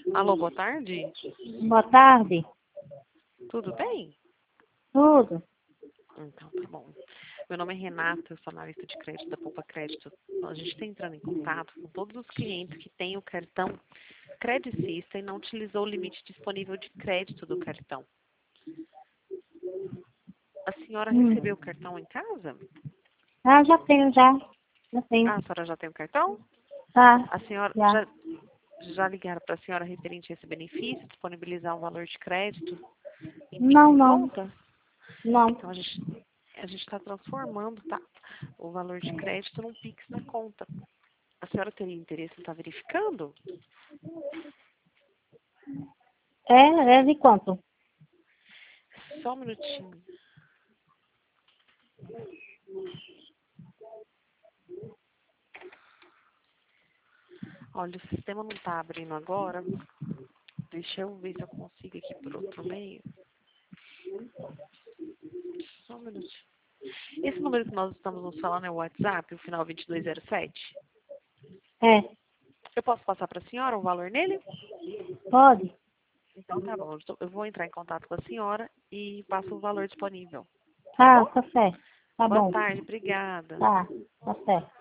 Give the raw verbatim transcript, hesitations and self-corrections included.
Alô, boa tarde. Boa tarde. Tudo bem? Tudo. Então, tá bom. Meu nome é Renata, eu sou analista de crédito da Poupa Crédito. A gente está entrando em contato com todos os clientes que têm o cartão Credicista e não utilizou o limite disponível de crédito do cartão. A senhora Hum. recebeu o cartão em casa? Ah, já tenho, já. Já tenho. Ah, a senhora já tem o cartão? Tá. A senhora Já. já, já ligaram para a senhora referente a esse benefício, disponibilizar um valor de crédito em Pix Não, em não. conta? Não. Então, a gente a gente está transformando, tá, o valor de crédito num Pix na conta. A senhora teria interesse em estar verificando? É, é de quanto? Só um minutinho. Olha, o sistema não está abrindo agora. Deixa eu ver se eu consigo aqui por outro meio. Só um minutinho. Esse número que nós estamos nos falando é o WhatsApp, o final vinte e dois zero sete? É. Eu posso passar para a senhora o valor nele? Pode? Então tá bom, eu tô- eu vou entrar em contato com a senhora e passo o valor disponível. Tá Tá, bom? tá certo. Tá Boa bom. tarde, obrigada. Tá, tá certo.